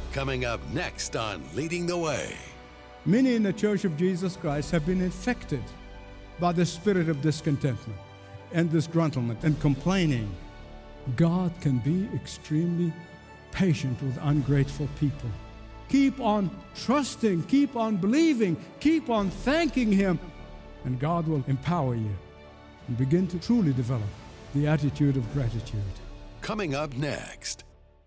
Coming up next on Leading the Way. Many in the Church of Jesus Christ have been infected by the spirit of discontentment and disgruntlement and complaining. God can be extremely patient with ungrateful people. Keep on trusting, keep on believing, keep on thanking Him, and God will empower you and begin to truly develop the attitude of gratitude. Coming up next.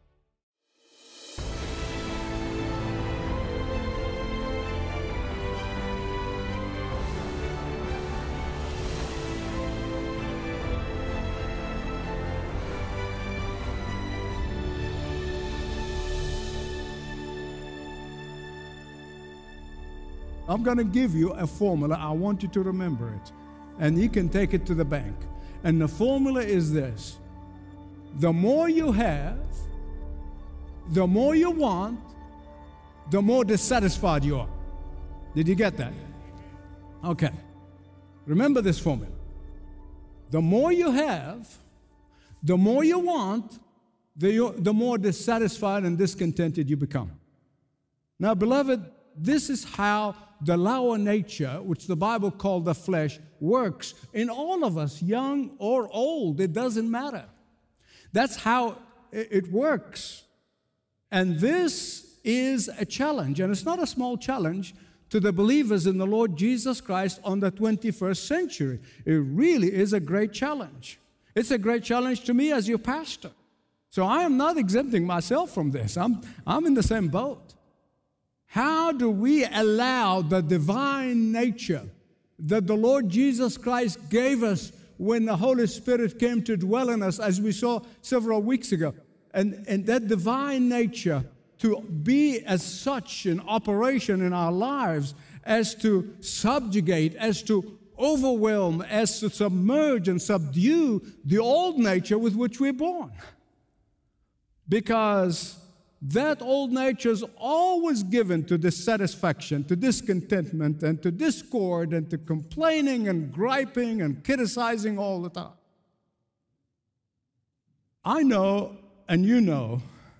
I'm going to give you a formula. I want you to remember it. And you can take it to the bank. And the formula is this. The more you have, the more you want, the more dissatisfied you are. Did you get that? Okay. Remember this formula. The more you have, the more you want, the more dissatisfied and discontented you become. Now, beloved, this is how the lower nature, which the Bible called the flesh, works in all of us, young or old. It doesn't matter. That's how it works. And this is a challenge, and it's not a small challenge to the believers in the Lord Jesus Christ on the 21st century. It really is a great challenge. It's a great challenge to me as your pastor. So I am not exempting myself from this. I'm in the same boat. How do we allow the divine nature that the Lord Jesus Christ gave us when the Holy Spirit came to dwell in us, as we saw several weeks ago, and that divine nature to be as such an operation in our lives as to subjugate, as to overwhelm, as to submerge and subdue the old nature with which we're born? Because that old nature is always given to dissatisfaction, to discontentment, and to discord, and to complaining and griping and criticizing all the time. I know, and you know,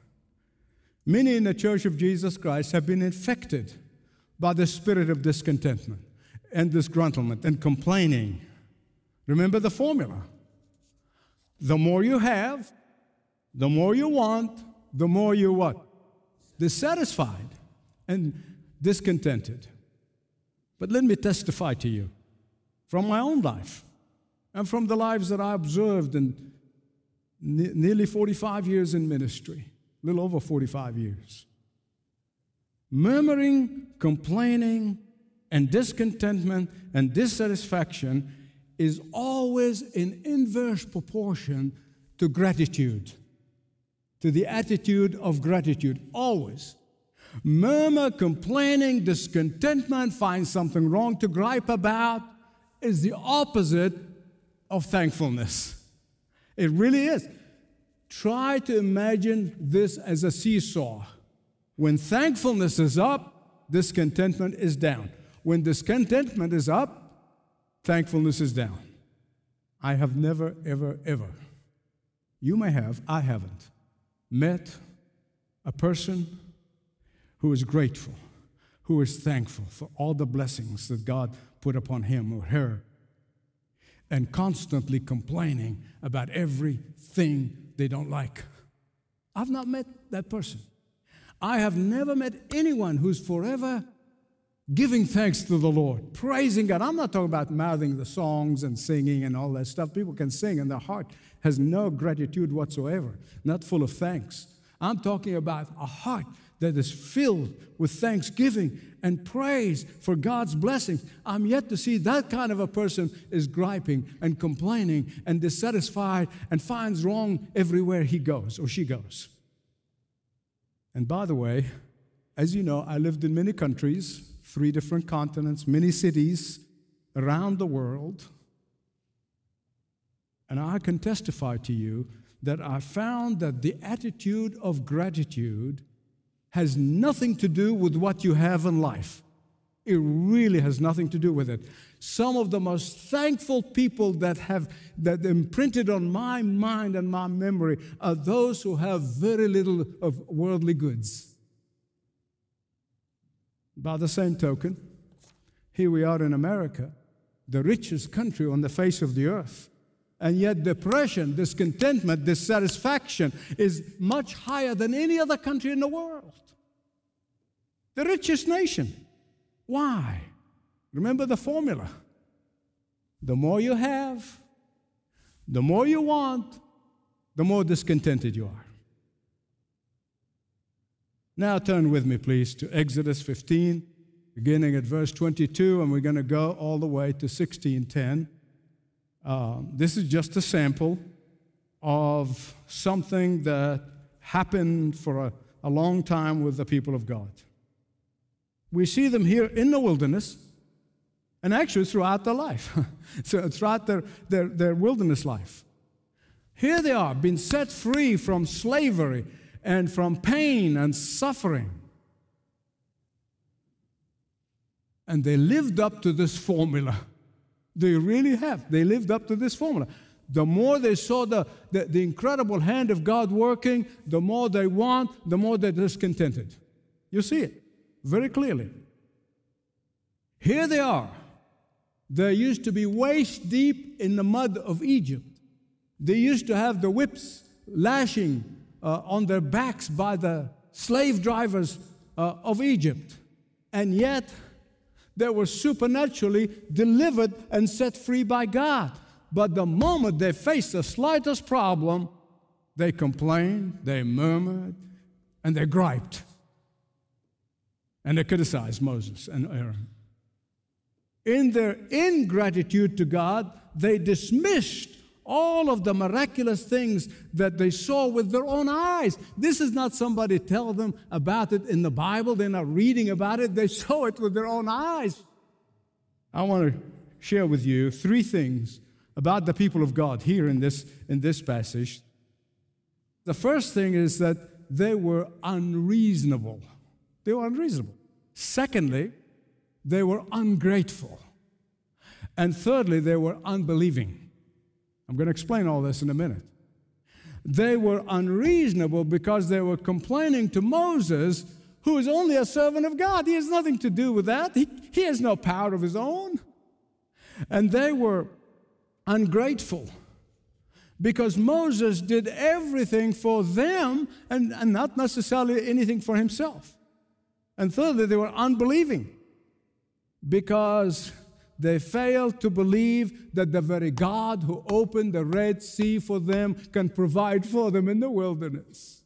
many in the Church of Jesus Christ have been infected by the spirit of discontentment and disgruntlement and complaining. Remember the formula. The more you have, the more you want, the more you what? Dissatisfied and discontented. But let me testify to you from my own life and from the lives that I observed in nearly 45 years in ministry, a little over 45 years. Murmuring, complaining, and discontentment and dissatisfaction is always in inverse proportion to gratitude, to the attitude of gratitude, always. Murmur, complaining, discontentment, find something wrong to gripe about is the opposite of thankfulness. It really is. Try to imagine this as a seesaw. When thankfulness is up, discontentment is down. When discontentment is up, thankfulness is down. I have never, ever, ever, you may have, I haven't, met a person who is grateful, who is thankful for all the blessings that God put upon him or her, and constantly complaining about everything they don't like. I've not met that person. I have never met anyone who's forever giving thanks to the Lord, praising God. I'm not talking about mouthing the songs and singing and all that stuff. People can sing and their heart has no gratitude whatsoever, not full of thanks. I'm talking about a heart that is filled with thanksgiving and praise for God's blessings. I'm yet to see that kind of a person is griping and complaining and dissatisfied and finds wrong everywhere he goes or she goes. And by the way, as you know, I lived in many countries, 3 different continents, many cities around the world. And I can testify to you that I found that the attitude of gratitude has nothing to do with what you have in life. It really has nothing to do with it. Some of the most thankful people that imprinted on my mind and my memory are those who have very little of worldly goods. By the same token, here we are in America, the richest country on the face of the earth. And yet depression, discontentment, dissatisfaction is much higher than any other country in the world. The richest nation. Why? Remember the formula. The more you have, the more you want, the more discontented you are. Now turn with me, please, to Exodus 15, beginning at verse 22, and we're going to go all the way to 16:10. This is just a sample of something that happened for a long time with the people of God. We see them here in the wilderness, and actually throughout their life, so throughout their wilderness life. Here they are, being set free from slavery and from pain and suffering. And they lived up to this formula. They really have. They lived up to this formula. The more they saw the incredible hand of God working, the more they want, the more they're discontented. You see it very clearly. Here they are. They used to be waist deep in the mud of Egypt. They used to have the whips lashing on their backs by the slave drivers of Egypt. And yet, they were supernaturally delivered and set free by God. But the moment they faced the slightest problem, they complained, they murmured, and they griped. And they criticized Moses and Aaron. In their ingratitude to God, they dismissed all of the miraculous things that they saw with their own eyes. This is not somebody tell them about it in the Bible. They're not reading about it. They saw it with their own eyes. I want to share with you three things about the people of God here in this passage. The first thing is that they were unreasonable. They were unreasonable. Secondly, they were ungrateful. And thirdly, they were unbelieving. I'm going to explain all this in a minute. They were unreasonable because they were complaining to Moses, who is only a servant of God. He has nothing to do with that. He has no power of his own. And they were ungrateful because Moses did everything for them and not necessarily anything for himself. And thirdly, they were unbelieving because they failed to believe that the very God who opened the Red Sea for them can provide for them in the wilderness.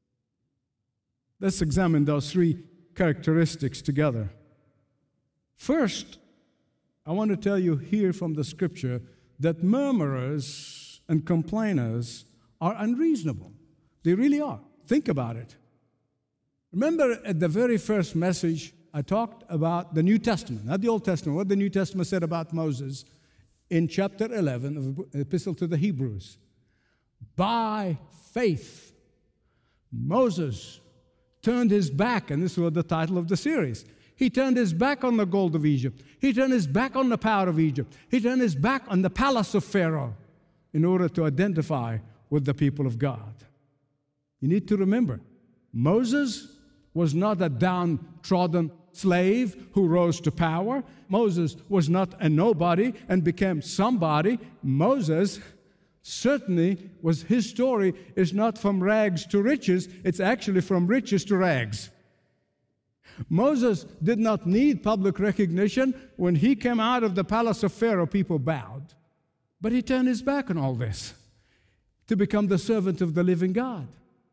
Let's examine those three characteristics together. First, I want to tell you here from the Scripture that murmurers and complainers are unreasonable. They really are. Think about it. Remember at the very first message, I talked about the New Testament, not the Old Testament, what the New Testament said about Moses in chapter 11 of the Epistle to the Hebrews. By faith, Moses turned his back, and this was the title of the series. He turned his back on the gold of Egypt. He turned his back on the power of Egypt. He turned his back on the palace of Pharaoh in order to identify with the people of God. You need to remember, Moses was not a downtrodden slave who rose to power. Moses was not a nobody and became somebody. Moses certainly was, his story is not from rags to riches, it's actually from riches to rags. Moses did not need public recognition. When he came out of the palace of Pharaoh, people bowed. But he turned his back on all this to become the servant of the living God.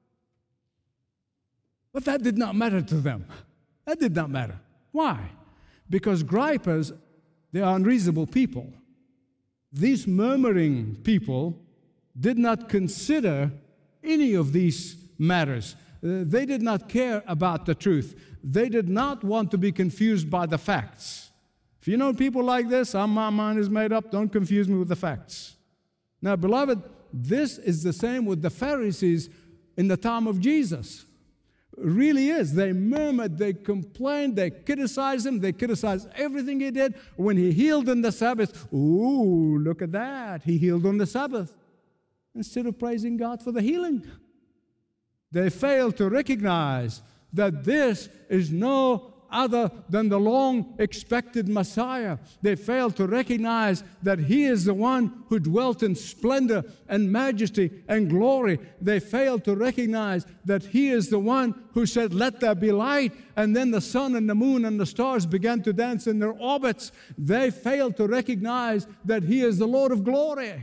But that did not matter to them. That did not matter. Why? Because gripers, they are unreasonable people. These murmuring people did not consider any of these matters. They did not care about the truth. They did not want to be confused by the facts. If you know people like this, my mind is made up, don't confuse me with the facts. Now, beloved, this is the same with the Pharisees in the time of Jesus. It really is. They murmured, they complained, they criticized him, they criticized everything he did. When he healed on the Sabbath, ooh, look at that. He healed on the Sabbath instead of praising God for the healing. They failed to recognize that this is no other than the long-expected Messiah. They failed to recognize that He is the one who dwelt in splendor and majesty and glory. They failed to recognize that He is the one who said, "Let there be light," and then the sun and the moon and the stars began to dance in their orbits. They failed to recognize that He is the Lord of glory.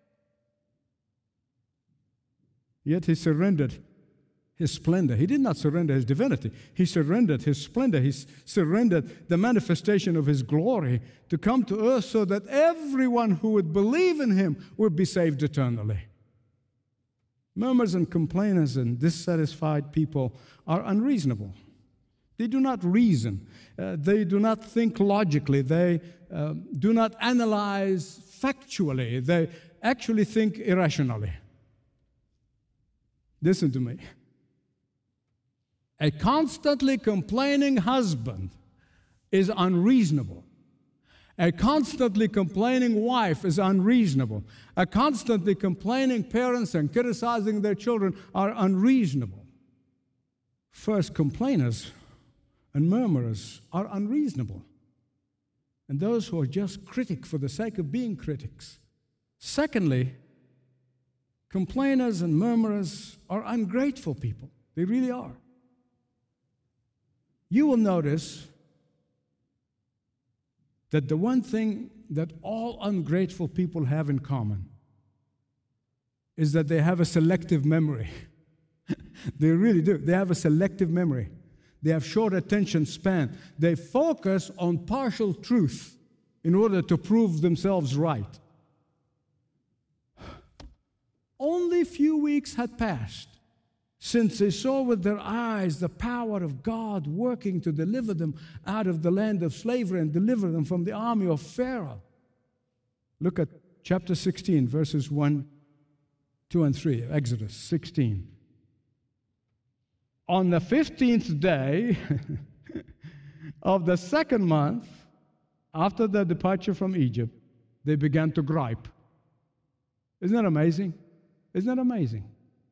Yet He surrendered His splendor. He did not surrender His divinity. He surrendered His splendor. He surrendered the manifestation of His glory to come to earth so that everyone who would believe in Him would be saved eternally. Murmurers and complainers and dissatisfied people are unreasonable. They do not reason. They do not think logically. They do not analyze factually. They actually think irrationally. Listen to me. A constantly complaining husband is unreasonable. A constantly complaining wife is unreasonable. A constantly complaining parents and criticizing their children are unreasonable. First, complainers and murmurers are unreasonable. And those who are just critics for the sake of being critics. Secondly, complainers and murmurers are ungrateful people. They really are. You will notice that the one thing that all ungrateful people have in common is that they have a selective memory. They really do. They have a selective memory. They have short attention span. They focus on partial truth in order to prove themselves right. Only a few weeks had passed since they saw with their eyes the power of God working to deliver them out of the land of slavery and deliver them from the army of Pharaoh. Look at chapter 16, verses 1, 2, and 3, Exodus 16. On the 15th day of the second month, after their departure from Egypt, they began to gripe. Isn't that amazing? Isn't that amazing?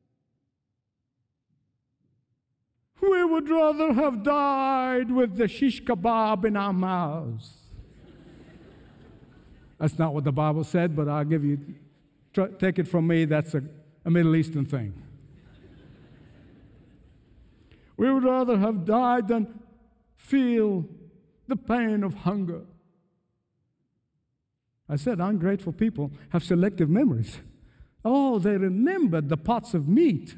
We would rather have died with the shish kebab in our mouths. That's not what the Bible said, but I'll give you, take it from me, that's a Middle Eastern thing. We would rather have died than feel the pain of hunger. I said ungrateful people have selective memories. Oh, they remembered the pots of meat.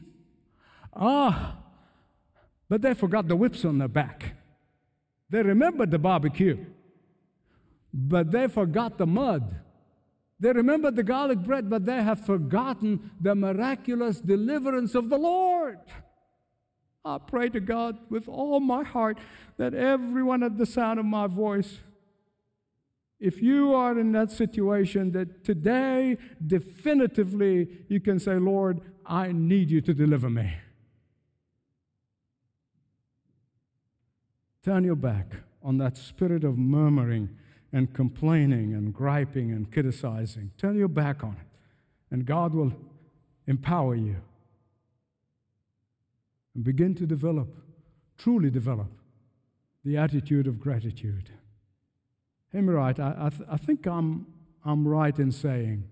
But they forgot the whips on their back. They remembered the barbecue, but they forgot the mud. They remembered the garlic bread, but they have forgotten the miraculous deliverance of the Lord. I pray to God with all my heart that everyone at the sound of my voice, if you are in that situation, that today definitively you can say, "Lord, I need you to deliver me." Turn your back on that spirit of murmuring and complaining and griping and criticizing. Turn your back on it, and God will empower you. And begin to develop, truly develop, the attitude of gratitude. Hear me right, I think I'm right in saying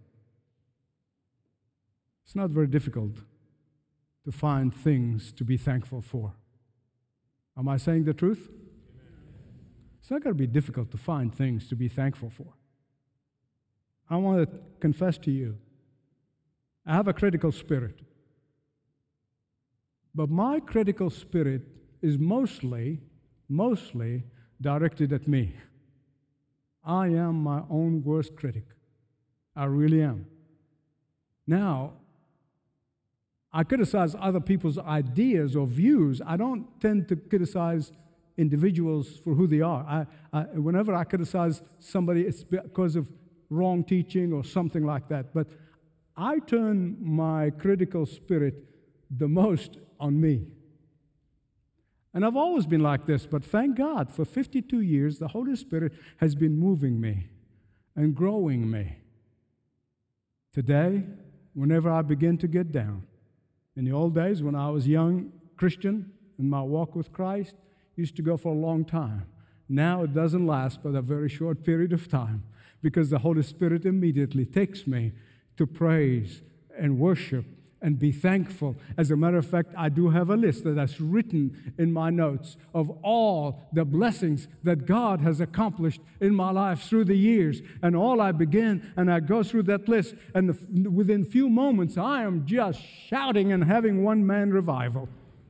it's not very difficult to find things to be thankful for. Am I saying the truth? It's not going to be difficult to find things to be thankful for. I want to confess to you, I have a critical spirit. But my critical spirit is mostly directed at me. I am my own worst critic. I really am. Now, I criticize other people's ideas or views. I don't tend to criticize individuals for who they are. Whenever I criticize somebody, it's because of wrong teaching or something like that. But I turn my critical spirit the most on me. And I've always been like this, but thank God, for 52 years, the Holy Spirit has been moving me and growing me. Today, whenever I begin to get down, in the old days when I was a young Christian in my walk with Christ, used to go for a long time. Now it doesn't last but a very short period of time, because the Holy Spirit immediately takes me to praise and worship and be thankful. As a matter of fact, I do have a list that's written in my notes of all the blessings that God has accomplished in my life through the years. And all I begin, and I go through that list, and within few moments, I am just shouting and having one-man revival.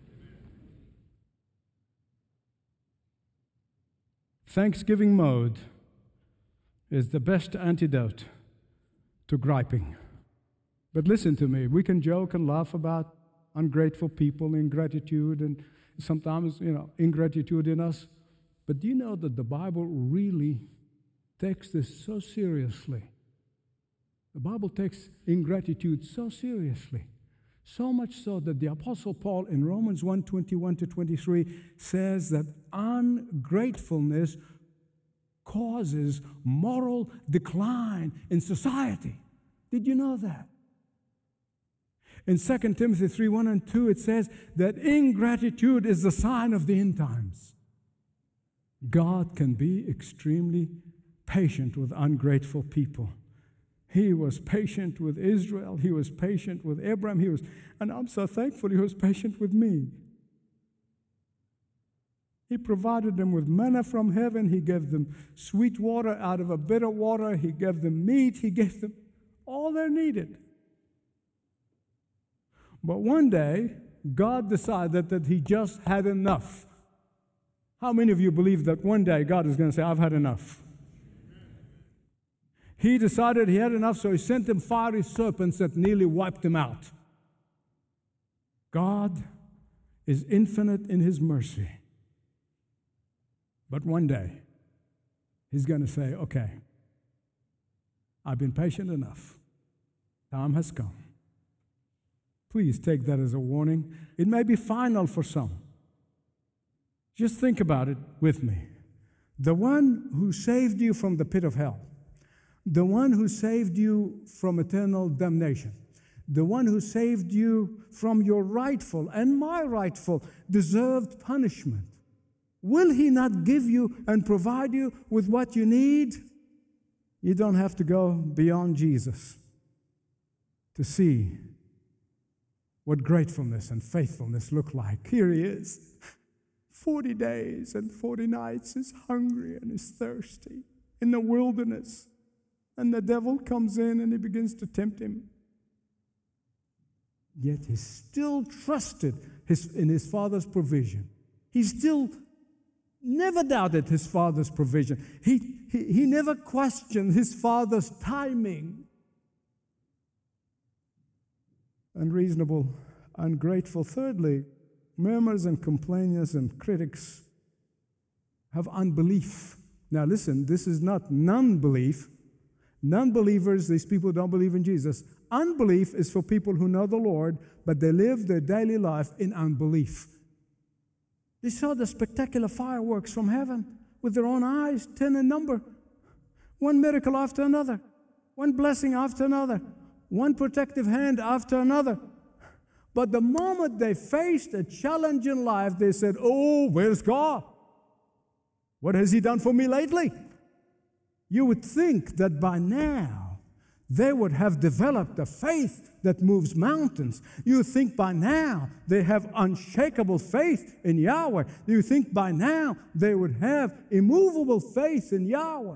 Thanksgiving mode is the best antidote to griping. But listen to me, we can joke and laugh about ungrateful people, ingratitude, and sometimes, ingratitude in us. But do you know that the Bible really takes this so seriously? The Bible takes ingratitude so seriously. So much so that the Apostle Paul in Romans 1:21-23 says that ungratefulness causes moral decline in society. Did you know that? In 2 Timothy 3:1-2, it says that ingratitude is the sign of the end times. God can be extremely patient with ungrateful people. He was patient with Israel. He was patient with Abraham. And I'm so thankful He was patient with me. He provided them with manna from heaven. He gave them sweet water out of a bitter water. He gave them meat. He gave them all they needed. But one day, God decided that He just had enough. How many of you believe that one day God is going to say, I've had enough? He decided He had enough, so He sent them fiery serpents that nearly wiped them out. God is infinite in His mercy. But one day, He's going to say, okay, I've been patient enough. Time has come. Please take that as a warning. It may be final for some. Just think about it with me. The one who saved you from the pit of hell, the one who saved you from eternal damnation, the one who saved you from your rightful and my rightful deserved punishment, will He not give you and provide you with what you need? You don't have to go beyond Jesus to see what gratefulness and faithfulness look like. Here He is. 40 days and 40 nights is hungry and is thirsty in the wilderness. And the devil comes in and he begins to tempt Him. Yet he still trusted in his Father's provision. He still never doubted his Father's provision. He never questioned his Father's timing. Unreasonable, ungrateful. Thirdly, murmurers and complainers and critics have unbelief. Now listen, this is not non-belief. Non-believers, these people don't believe in Jesus. Unbelief is for people who know the Lord, but they live their daily life in unbelief. They saw the spectacular fireworks from heaven with their own eyes, 10 in number. One miracle after another. One blessing after another. One protective hand after another. But the moment they faced a challenge in life, they said, oh, where's God? What has He done for me lately? You would think that by now they would have developed a faith that moves mountains. You think by now they have unshakable faith in Yahweh. You think by now they would have immovable faith in Yahweh.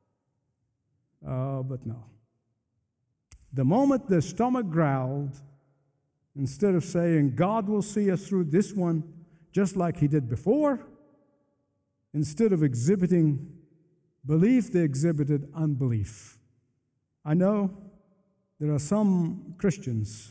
Oh, but no. The moment their stomach growled, instead of saying, God will see us through this one just like He did before, instead of exhibiting belief, they exhibited unbelief. I know there are some Christians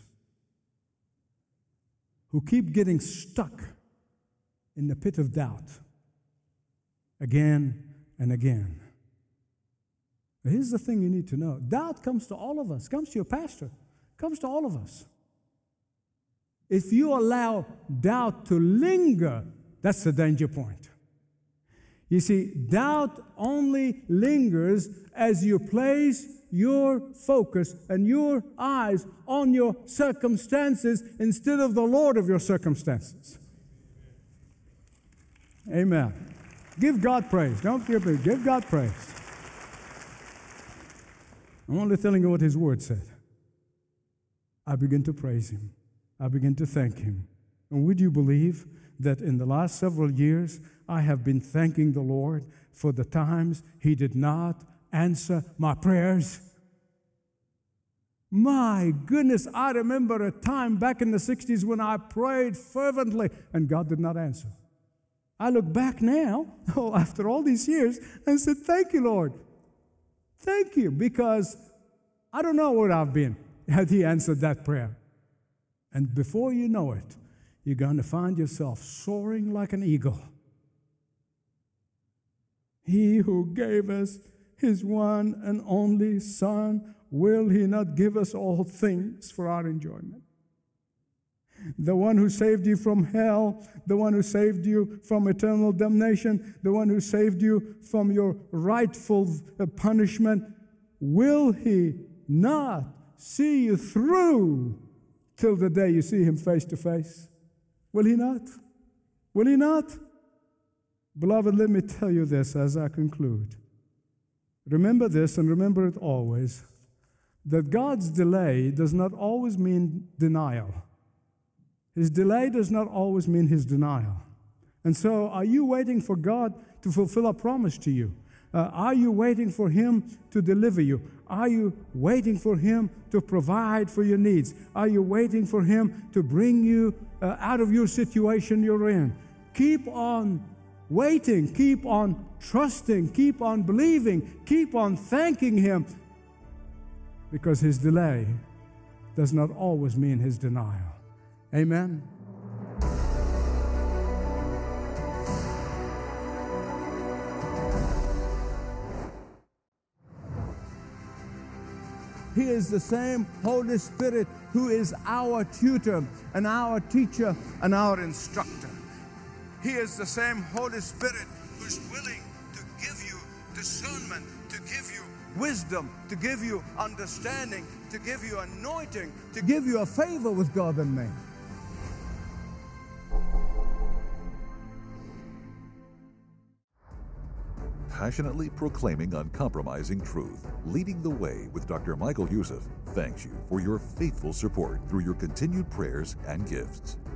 who keep getting stuck in the pit of doubt again and again. But here's the thing you need to know. Doubt comes to all of us, comes to your pastor, comes to all of us. If you allow doubt to linger, that's the danger point. You see, doubt only lingers as you place your focus and your eyes on your circumstances instead of the Lord of your circumstances. Amen. Give God praise. Don't give me. Give God praise. I'm only telling you what His Word said. I begin to praise Him. I begin to thank Him. And would you believe that in the last several years, I have been thanking the Lord for the times He did not answer my prayers? My goodness, I remember a time back in the 60s when I prayed fervently and God did not answer. I look back now, after all these years, and said, thank you, Lord. Thank you, because I don't know where I've been had He answered that prayer. And before you know it, you're going to find yourself soaring like an eagle. He who gave us His one and only Son, will He not give us all things for our enjoyment? The one who saved you from hell, the one who saved you from eternal damnation, the one who saved you from your rightful punishment, will He not see you through till the day you see Him face to face? Will He not? Will He not? Beloved, let me tell you this as I conclude. Remember this, and remember it always, that God's delay does not always mean denial. His delay does not always mean His denial. And so, are you waiting for God to fulfill a promise to you? Are you waiting for Him to deliver you? Are you waiting for Him to provide for your needs? Are you waiting for Him to bring you out of your situation you're in? Keep on waiting, keep on trusting, keep on believing, keep on thanking Him, because His delay does not always mean His denial. Amen. He is the same Holy Spirit who is our tutor and our teacher and our instructor. He is the same Holy Spirit who's willing to give you discernment, to give you wisdom, to give you understanding, to give you anointing, to give you a favor with God and man. Passionately proclaiming uncompromising truth, leading the way with Dr. Michael Youssef thanks you for your faithful support through your continued prayers and gifts.